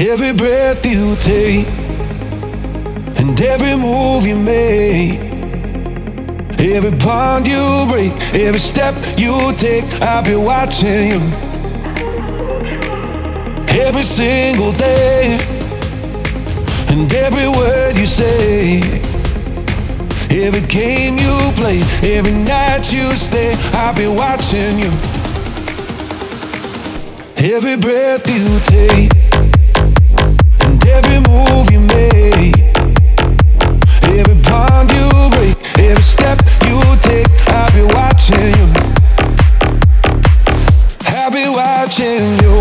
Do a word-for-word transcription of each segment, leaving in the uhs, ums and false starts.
Every breath you take and every move you make, every bond you break, every step you take, I'll be watching you. Every single day and every word you say, every game you play, every night you stay, I'll be watching you. Every breath you take and every move you make, every bond you break, every step you take, I'll be watching you. I'll be watching you.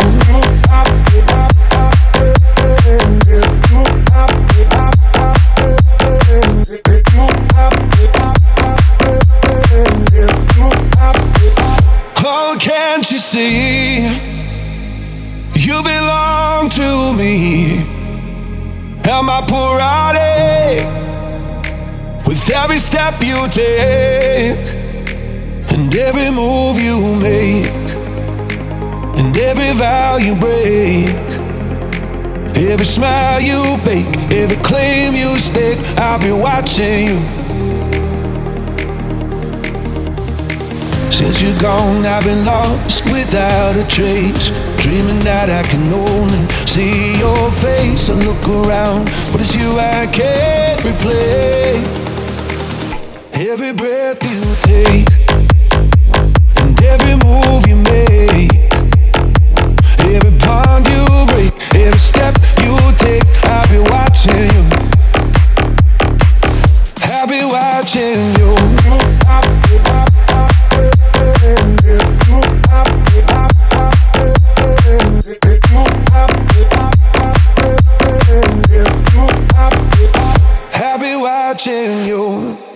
Oh, can't you see? You belong to me. I'm a Purati. With every step you take and every move you make and every vow you break, every smile you fake, every claim you stake, I'll be watching you. Since you're gone, I've been lost without a trace, dreaming that I can only see your face. I look around, but it's you I can't replace. Every breath you take and every move you make, every bond you break, every step you take, I'll be watching you. I'll be watching you. I'll be watching you.